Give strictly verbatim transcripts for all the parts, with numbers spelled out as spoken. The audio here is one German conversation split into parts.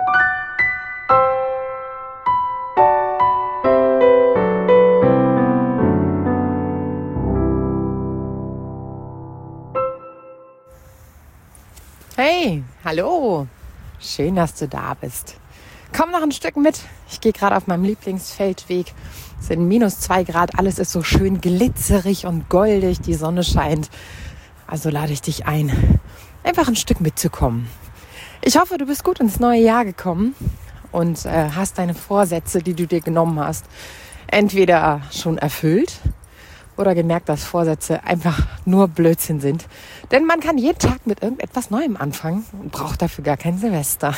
Hey, hallo. Schön, dass du da bist. Komm noch ein Stück mit. Ich gehe gerade auf meinem Lieblingsfeldweg. Es sind minus zwei Grad. Alles ist so schön glitzerig und goldig. Die Sonne scheint. Also lade ich dich ein, einfach ein Stück mitzukommen. Ich hoffe, du bist gut ins neue Jahr gekommen und äh, hast deine Vorsätze, die du dir genommen hast, entweder schon erfüllt oder gemerkt, dass Vorsätze einfach nur Blödsinn sind. Denn man kann jeden Tag mit irgendetwas Neuem anfangen und braucht dafür gar kein Silvester.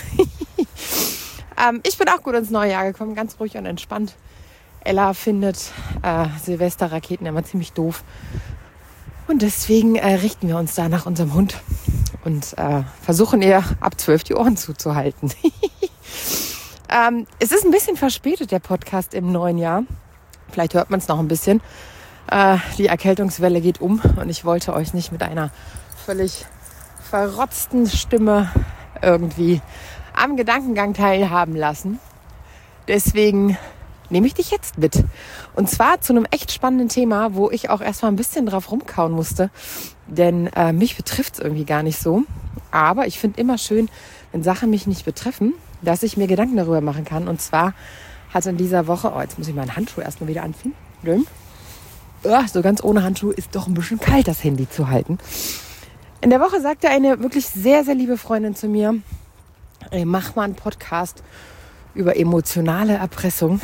ähm, ich bin auch gut ins neue Jahr gekommen, ganz ruhig und entspannt. Ella findet äh, Silvesterraketen immer ziemlich doof. Und deswegen äh, richten wir uns da nach unserem Hund und äh, versuchen ihr ab zwölf die Ohren zuzuhalten. ähm, es ist ein bisschen verspätet, der Podcast im neuen Jahr. Vielleicht hört man es noch ein bisschen. Äh, die Erkältungswelle geht um und ich wollte euch nicht mit einer völlig verrotzten Stimme irgendwie am Gedankengang teilhaben lassen. Deswegen nehme ich dich jetzt mit. Und zwar zu einem echt spannenden Thema, wo ich auch erstmal ein bisschen drauf rumkauen musste. Denn äh, mich betrifft es irgendwie gar nicht so. Aber ich finde immer schön, wenn Sachen mich nicht betreffen, dass ich mir Gedanken darüber machen kann. Und zwar hat in dieser Woche, oh, jetzt muss ich meinen Handschuh erstmal wieder anziehen. So ganz ohne Handschuh ist doch ein bisschen kalt, das Handy zu halten. In der Woche sagte eine wirklich sehr, sehr liebe Freundin zu mir, ey, mach mal einen Podcast über emotionale Erpressung.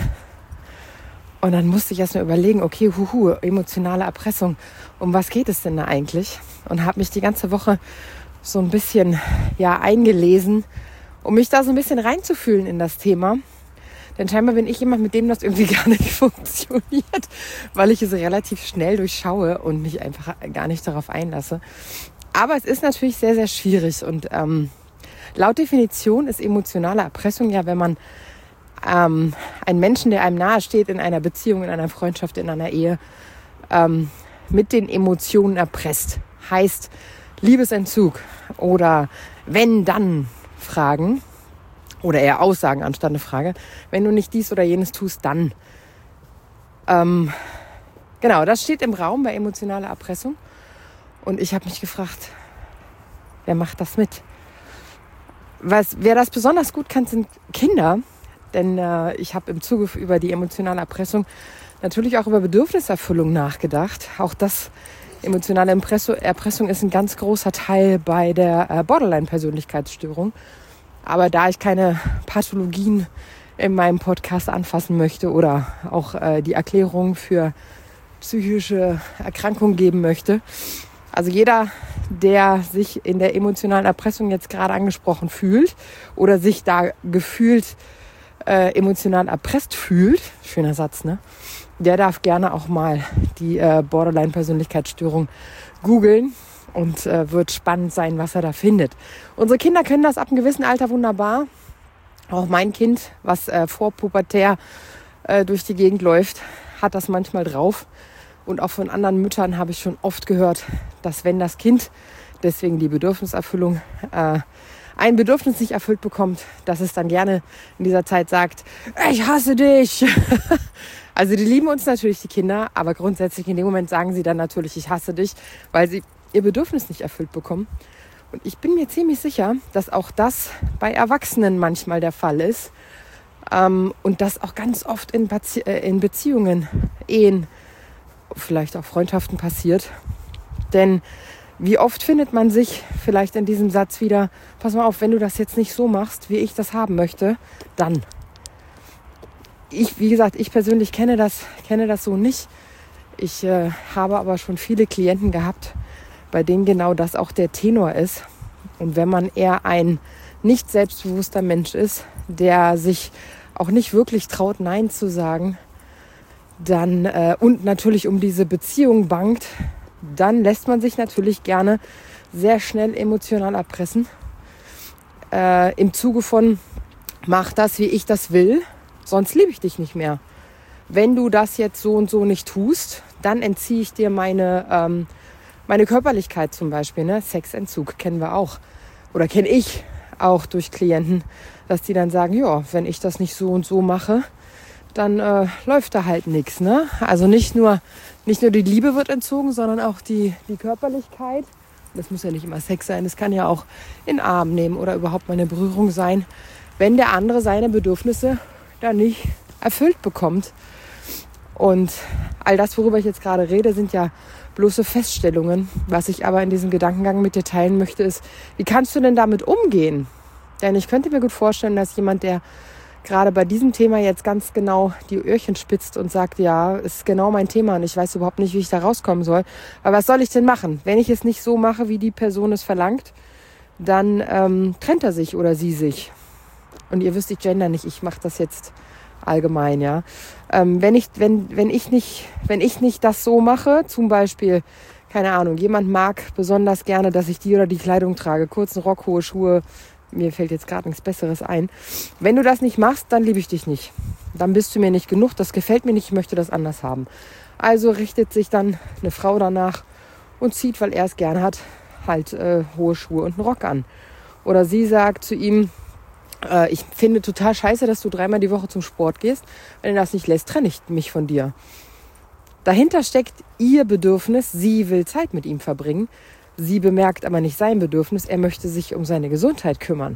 Und dann musste ich erst mal überlegen, okay, huhu, emotionale Erpressung, um was geht es denn da eigentlich? Und habe mich die ganze Woche so ein bisschen ja eingelesen, um mich da so ein bisschen reinzufühlen in das Thema. Denn scheinbar bin ich jemand, mit dem das irgendwie gar nicht funktioniert, weil ich es relativ schnell durchschaue und mich einfach gar nicht darauf einlasse. Aber es ist natürlich sehr, sehr schwierig. Und ähm, laut Definition ist emotionale Erpressung ja, wenn man ähm, einen Menschen, der einem nahe steht, in einer Beziehung, in einer Freundschaft, in einer Ehe, ähm, mit den Emotionen erpresst. Heißt Liebesentzug oder Wenn-Dann-Fragen. Oder eher Aussagen anstatt eine Frage. Wenn du nicht dies oder jenes tust, dann. Ähm, genau, das steht im Raum bei emotionaler Erpressung. Und ich habe mich gefragt, wer macht das mit? Was, wer das besonders gut kann, sind Kinder. Denn äh, ich habe im Zuge über die emotionale Erpressung natürlich auch über Bedürfniserfüllung nachgedacht. Auch das emotionale Erpressung ist ein ganz großer Teil bei der äh, Borderline-Persönlichkeitsstörung. Aber da ich keine Pathologien in meinem Podcast anfassen möchte oder auch äh, die Erklärung für psychische Erkrankungen geben möchte, also jeder, der sich in der emotionalen Erpressung jetzt gerade angesprochen fühlt oder sich da gefühlt äh, emotional erpresst fühlt, schöner Satz, ne? Der darf gerne auch mal die äh, Borderline-Persönlichkeitsstörung googeln. Und äh, wird spannend sein, was er da findet. Unsere Kinder können das ab einem gewissen Alter wunderbar. Auch mein Kind, was äh, vorpubertär äh, durch die Gegend läuft, hat das manchmal drauf. Und auch von anderen Müttern habe ich schon oft gehört, dass wenn das Kind, deswegen die Bedürfniserfüllung, äh, ein Bedürfnis nicht erfüllt bekommt, dass es dann gerne in dieser Zeit sagt, ich hasse dich. Also die lieben uns natürlich, die Kinder, aber grundsätzlich in dem Moment sagen sie dann natürlich, ich hasse dich, weil sie ihr Bedürfnis nicht erfüllt bekommen. Und ich bin mir ziemlich sicher, dass auch das bei Erwachsenen manchmal der Fall ist. Ähm, und das auch ganz oft in, Bezie- äh, in Beziehungen, Ehen, vielleicht auch Freundschaften passiert. Denn wie oft findet man sich vielleicht in diesem Satz wieder, pass mal auf, wenn du das jetzt nicht so machst, wie ich das haben möchte, dann. Ich, wie gesagt, ich persönlich kenne das, kenne das so nicht. Ich äh, habe aber schon viele Klienten gehabt, bei denen genau das auch der Tenor ist. Und wenn man eher ein nicht selbstbewusster Mensch ist, der sich auch nicht wirklich traut, Nein zu sagen, dann äh, und natürlich um diese Beziehung bangt, dann lässt man sich natürlich gerne sehr schnell emotional erpressen. Äh, im Zuge von, mach das, wie ich das will, sonst liebe ich dich nicht mehr. Wenn du das jetzt so und so nicht tust, dann entziehe ich dir meine... Ähm, Meine Körperlichkeit zum Beispiel, ne? Sexentzug kennen wir auch. Oder kenne ich. auch durch Klienten, dass die dann sagen, ja, wenn ich das nicht so und so mache, dann äh, läuft da halt nichts. Ne? Also nicht nur, nicht nur die Liebe wird entzogen, sondern auch die, die Körperlichkeit. Das muss ja nicht immer Sex sein, das kann ja auch in den Arm nehmen oder überhaupt mal eine Berührung sein, wenn der andere seine Bedürfnisse dann nicht erfüllt bekommt. Und all das, worüber ich jetzt gerade rede, sind ja bloße Feststellungen. Was ich aber in diesem Gedankengang mit dir teilen möchte, ist, wie kannst du denn damit umgehen? Denn ich könnte mir gut vorstellen, dass jemand, der gerade bei diesem Thema jetzt ganz genau die Öhrchen spitzt und sagt, ja, ist genau mein Thema und ich weiß überhaupt nicht, wie ich da rauskommen soll. Aber was soll ich denn machen? Wenn ich es nicht so mache, wie die Person es verlangt, dann ähm, trennt er sich oder sie sich. Und ihr wisst, ich gender nicht, ich mache das jetzt allgemein, ja. Ähm, wenn ich, wenn, wenn ich nicht, wenn ich nicht das so mache, zum Beispiel, keine Ahnung, jemand mag besonders gerne, dass ich die oder die Kleidung trage, kurzen Rock, hohe Schuhe, mir fällt jetzt gerade nichts Besseres ein. Wenn du das nicht machst, dann liebe ich dich nicht. Dann bist du mir nicht genug, das gefällt mir nicht, ich möchte das anders haben. Also richtet sich dann eine Frau danach und zieht, weil er es gern hat, halt äh, hohe Schuhe und einen Rock an. Oder sie sagt zu ihm, äh, ich finde total scheiße, dass du dreimal die Woche zum Sport gehst. Wenn du das nicht lässt, trenne ich mich von dir. Dahinter steckt ihr Bedürfnis, sie will Zeit mit ihm verbringen. Sie bemerkt aber nicht sein Bedürfnis, er möchte sich um seine Gesundheit kümmern.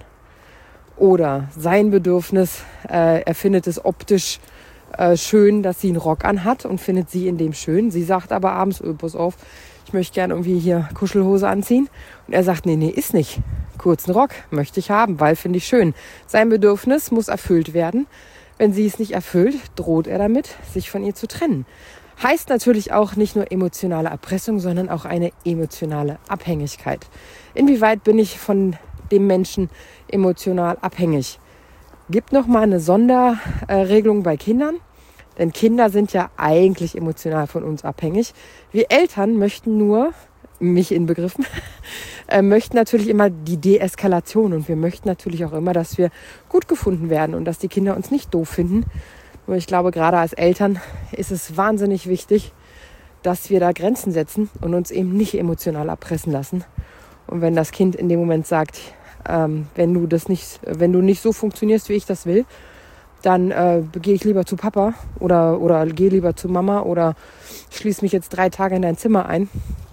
Oder sein Bedürfnis, äh, er findet es optisch äh, schön, dass sie einen Rock anhat und findet sie in dem schön. Sie sagt aber abends, oh, pass auf, ich möchte gerne irgendwie hier Kuschelhose anziehen. Und er sagt, nee, nee, ist nicht. Kurzen Rock möchte ich haben, weil finde ich schön. Sein Bedürfnis muss erfüllt werden. Wenn sie es nicht erfüllt, droht er damit, sich von ihr zu trennen. Heißt natürlich auch nicht nur emotionale Erpressung, sondern auch eine emotionale Abhängigkeit. Inwieweit bin ich von dem Menschen emotional abhängig? Gibt noch mal eine Sonderregelung bei Kindern, denn Kinder sind ja eigentlich emotional von uns abhängig. Wir Eltern möchten nur, mich inbegriffen, äh, möchten natürlich immer die Deeskalation und wir möchten natürlich auch immer, dass wir gut gefunden werden und dass die Kinder uns nicht doof finden. Nur ich glaube, gerade als Eltern ist es wahnsinnig wichtig, dass wir da Grenzen setzen und uns eben nicht emotional erpressen lassen. Und wenn das Kind in dem Moment sagt, ähm, wenn du das nicht, wenn du nicht so funktionierst, wie ich das will, dann äh, gehe ich lieber zu Papa oder, oder gehe lieber zu Mama oder schließe mich jetzt drei Tage in dein Zimmer ein,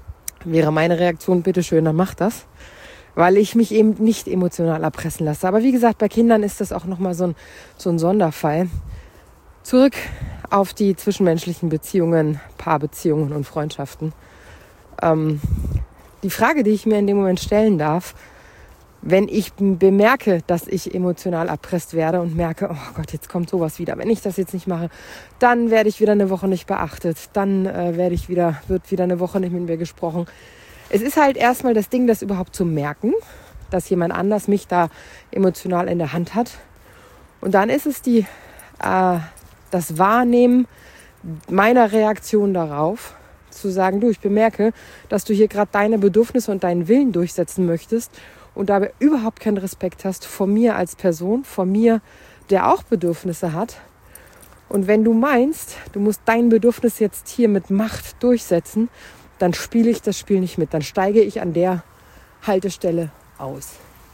wäre meine Reaktion, bitteschön, dann mach das. Weil ich mich eben nicht emotional erpressen lasse. Aber wie gesagt, bei Kindern ist das auch nochmal so ein, so ein Sonderfall. Zurück auf die zwischenmenschlichen Beziehungen, Paarbeziehungen und Freundschaften. Ähm, die Frage, die ich mir in dem Moment stellen darf, wenn ich bemerke, dass ich emotional erpresst werde und merke, oh Gott, jetzt kommt sowas wieder. Wenn ich das jetzt nicht mache, dann werde ich wieder eine Woche nicht beachtet. Dann äh, werde ich wieder, wird wieder eine Woche nicht mit mir gesprochen. Es ist halt erstmal das Ding, das überhaupt zu merken, dass jemand anders mich da emotional in der Hand hat. Und dann ist es die äh, das Wahrnehmen meiner Reaktion darauf, zu sagen, du, ich bemerke, dass du hier gerade deine Bedürfnisse und deinen Willen durchsetzen möchtest und dabei überhaupt keinen Respekt hast vor mir als Person, vor mir, der auch Bedürfnisse hat. Und wenn du meinst, du musst dein Bedürfnis jetzt hier mit Macht durchsetzen, dann spiele ich das Spiel nicht mit, dann steige ich an der Haltestelle aus.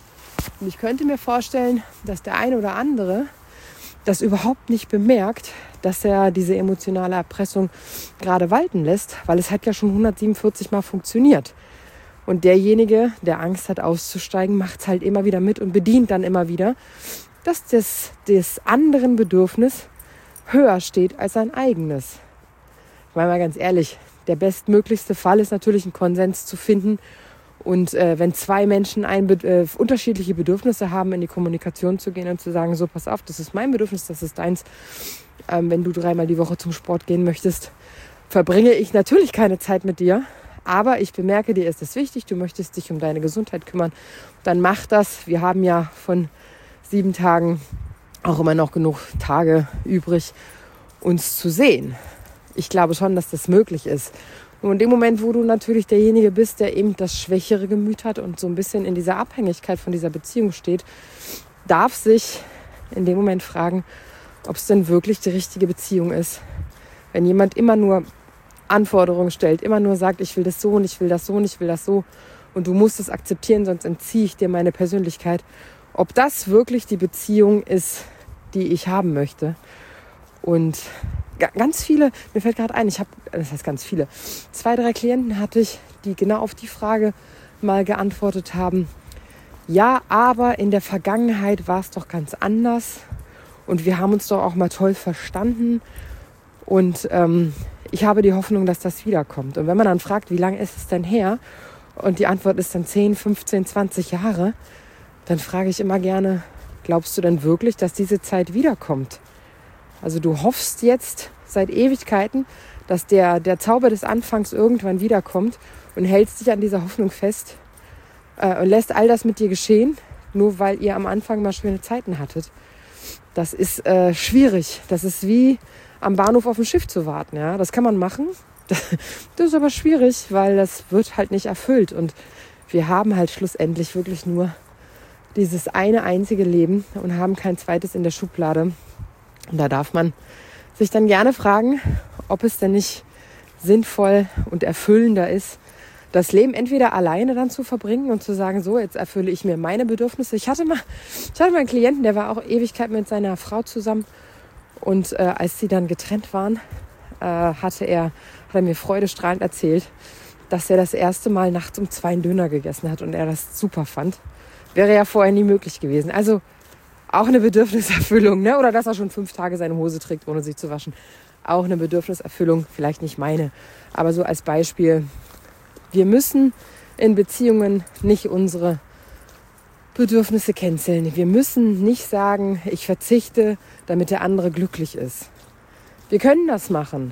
Und ich könnte mir vorstellen, dass der eine oder andere das überhaupt nicht bemerkt, dass er diese emotionale Erpressung gerade walten lässt, weil es hat ja schon hundertsiebenundvierzig Mal funktioniert. Und derjenige, der Angst hat auszusteigen, macht es halt immer wieder mit und bedient dann immer wieder, dass das, das anderen Bedürfnis höher steht als sein eigenes. Ich meine mal ganz ehrlich, der bestmöglichste Fall ist natürlich, einen Konsens zu finden. Und äh, wenn zwei Menschen ein, äh, unterschiedliche Bedürfnisse haben, in die Kommunikation zu gehen und zu sagen, so pass auf, das ist mein Bedürfnis, das ist deins. Ähm, wenn du dreimal die Woche zum Sport gehen möchtest, verbringe ich natürlich keine Zeit mit dir. Aber ich bemerke, dir ist es wichtig, du möchtest dich um deine Gesundheit kümmern. Dann mach das. Wir haben ja von sieben Tagen auch immer noch genug Tage übrig, uns zu sehen. Ich glaube schon, dass das möglich ist. Und in dem Moment, wo du natürlich derjenige bist, der eben das schwächere Gemüt hat und so ein bisschen in dieser Abhängigkeit von dieser Beziehung steht, darf sich in dem Moment fragen, ob es denn wirklich die richtige Beziehung ist. Wenn jemand immer nur Anforderungen stellt, immer nur sagt, ich will das so und ich will das so und ich will das so und du musst es akzeptieren, sonst entziehe ich dir meine Persönlichkeit, ob das wirklich die Beziehung ist, die ich haben möchte. Und ganz viele, mir fällt gerade ein, ich habe, das heißt ganz viele, zwei, drei Klienten hatte ich, die genau auf die Frage mal geantwortet haben, ja, aber in der Vergangenheit war es doch ganz anders und wir haben uns doch auch mal toll verstanden und ähm, ich habe die Hoffnung, dass das wiederkommt. Und wenn man dann fragt, wie lange ist es denn her? Und die Antwort ist dann zehn, fünfzehn, zwanzig Jahre, dann frage ich immer gerne, glaubst du denn wirklich, dass diese Zeit wiederkommt? Also du hoffst jetzt seit Ewigkeiten, dass der, der Zauber des Anfangs irgendwann wiederkommt und hältst dich an dieser Hoffnung fest äh, und lässt all das mit dir geschehen, nur weil ihr am Anfang mal schöne Zeiten hattet. Das ist äh, schwierig. Das ist wie am Bahnhof auf dem Schiff zu warten. Ja? Das kann man machen. Das ist aber schwierig, weil das wird halt nicht erfüllt. Und wir haben halt schlussendlich wirklich nur dieses eine einzige Leben und haben kein zweites in der Schublade. Und da darf man sich dann gerne fragen, ob es denn nicht sinnvoll und erfüllender ist, das Leben entweder alleine dann zu verbringen und zu sagen, so, jetzt erfülle ich mir meine Bedürfnisse. Ich hatte mal, ich hatte mal einen Klienten, der war auch Ewigkeit mit seiner Frau zusammen. Und äh, als sie dann getrennt waren, äh, hatte er, hat er mir freudestrahlend erzählt, dass er das erste Mal nachts um zwei einen Döner gegessen hat und er das super fand. Wäre ja vorher nie möglich gewesen. Also auch eine Bedürfniserfüllung, ne? Oder dass er schon fünf Tage seine Hose trägt, ohne sich zu waschen. Auch eine Bedürfniserfüllung, vielleicht nicht meine. Aber so als Beispiel, wir müssen in Beziehungen nicht unsere Bedürfnisse canceln. Wir müssen nicht sagen, ich verzichte, damit der andere glücklich ist. Wir können das machen.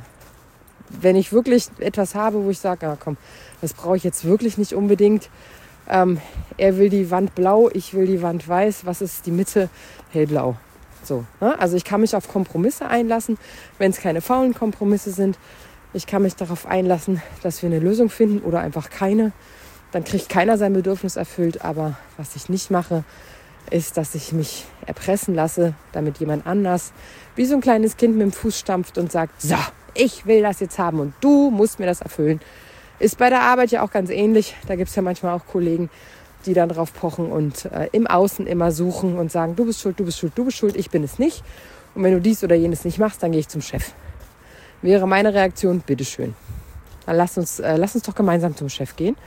Wenn ich wirklich etwas habe, wo ich sage, ah, komm, das brauche ich jetzt wirklich nicht unbedingt. Ähm, er will die Wand blau, ich will die Wand weiß. Was ist die Mitte? Hellblau. So, ne? Also ich kann mich auf Kompromisse einlassen, wenn es keine faulen Kompromisse sind. Ich kann mich darauf einlassen, dass wir eine Lösung finden oder einfach keine. Dann kriegt keiner sein Bedürfnis erfüllt. Aber was ich nicht mache, ist, dass ich mich erpressen lasse, damit jemand anders wie so ein kleines Kind mit dem Fuß stampft und sagt, so, ich will das jetzt haben und du musst mir das erfüllen. Ist bei der Arbeit ja auch ganz ähnlich. Da gibt es ja manchmal auch Kollegen, die dann drauf pochen und äh, im Außen immer suchen und sagen, du bist schuld, du bist schuld, du bist schuld, ich bin es nicht. Und wenn du dies oder jenes nicht machst, dann gehe ich zum Chef. Wäre meine Reaktion, bitteschön. Dann lass uns, äh, lass uns doch gemeinsam zum Chef gehen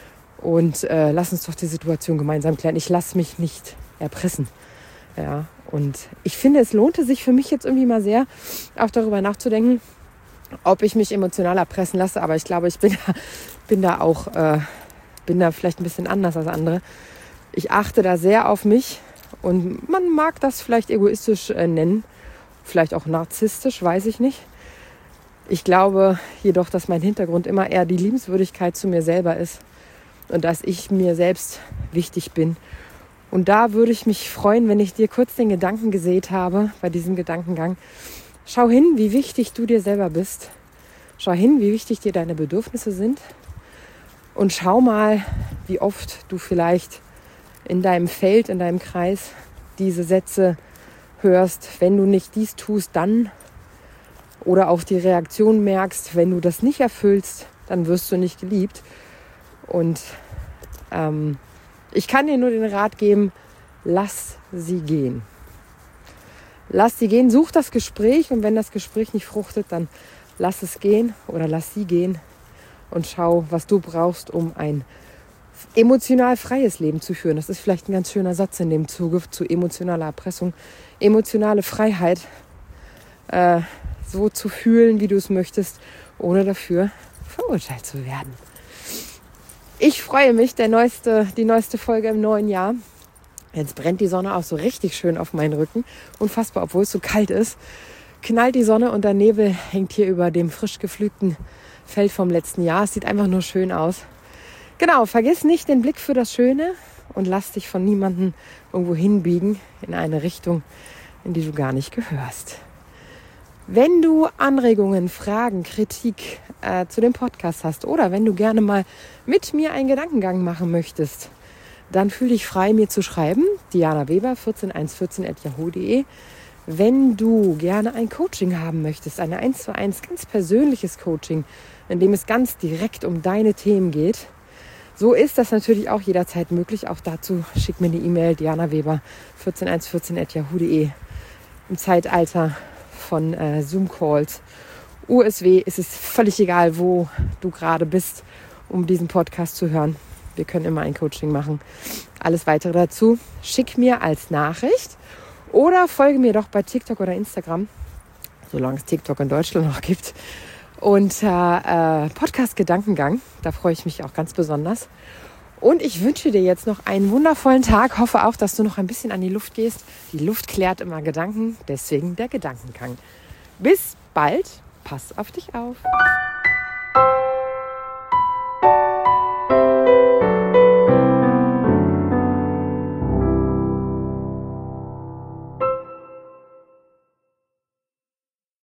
und äh, lass uns doch die Situation gemeinsam klären. Ich lasse mich nicht erpressen. Ja, und ich finde, es lohnte sich für mich jetzt irgendwie mal sehr, auch darüber nachzudenken, ob ich mich emotional erpressen lasse. Aber ich glaube, ich bin da, bin da auch, äh, bin da vielleicht ein bisschen anders als andere. Ich achte da sehr auf mich und man mag das vielleicht egoistisch äh, nennen, vielleicht auch narzisstisch, weiß ich nicht. Ich glaube jedoch, dass mein Hintergrund immer eher die Liebenswürdigkeit zu mir selber ist und dass ich mir selbst wichtig bin. Und da würde ich mich freuen, wenn ich dir kurz den Gedanken gesät habe, bei diesem Gedankengang. Schau hin, wie wichtig du dir selber bist. Schau hin, wie wichtig dir deine Bedürfnisse sind. Und schau mal, wie oft du vielleicht in deinem Feld, in deinem Kreis diese Sätze hörst. Wenn du nicht dies tust, dann. Oder auch die Reaktion merkst, wenn du das nicht erfüllst, dann wirst du nicht geliebt. Und ähm, ich kann dir nur den Rat geben, lass sie gehen. Lass sie gehen, such das Gespräch und wenn das Gespräch nicht fruchtet, dann lass es gehen oder lass sie gehen und schau, was du brauchst, um ein emotional freies Leben zu führen. Das ist vielleicht ein ganz schöner Satz in dem Zuge zu emotionaler Erpressung. Emotionale Freiheit, äh, so zu fühlen, wie du es möchtest, ohne dafür verurteilt zu werden. Ich freue mich, der neueste, die neueste Folge im neuen Jahr. Jetzt brennt die Sonne auch so richtig schön auf meinen Rücken. Unfassbar, obwohl es so kalt ist. Knallt die Sonne und der Nebel hängt hier über dem frisch gepflügten Feld vom letzten Jahr. Es sieht einfach nur schön aus. Genau, vergiss nicht den Blick für das Schöne und lass dich von niemandem irgendwo hinbiegen in eine Richtung, in die du gar nicht gehörst. Wenn du Anregungen, Fragen, Kritik äh, zu dem Podcast hast oder wenn du gerne mal mit mir einen Gedankengang machen möchtest, dann fühl dich frei, mir zu schreiben. Diana Weber, vierzehn eins vierzehn at yahoo punkt de. Wenn du gerne ein Coaching haben möchtest, ein eins zu eins ganz persönliches Coaching, in dem es ganz direkt um deine Themen geht, So ist das natürlich auch jederzeit möglich. Auch dazu schick mir eine E-Mail, Diana Weber, vierzehn eins vierzehn at yahoo punkt de. Im Zeitalter von äh, Zoom-Calls, U S W ist es völlig egal, wo du gerade bist, um diesen Podcast zu hören. Wir können immer ein Coaching machen. Alles Weitere dazu schick mir als Nachricht oder folge mir doch bei TikTok oder Instagram, solange es TikTok in Deutschland noch gibt. Und äh, äh, Podcast Gedankengang, da freue ich mich auch ganz besonders. Und ich wünsche dir jetzt noch einen wundervollen Tag. Hoffe auch, dass du noch ein bisschen an die Luft gehst. Die Luft klärt immer Gedanken, deswegen der Gedankengang. Bis bald, pass auf dich auf.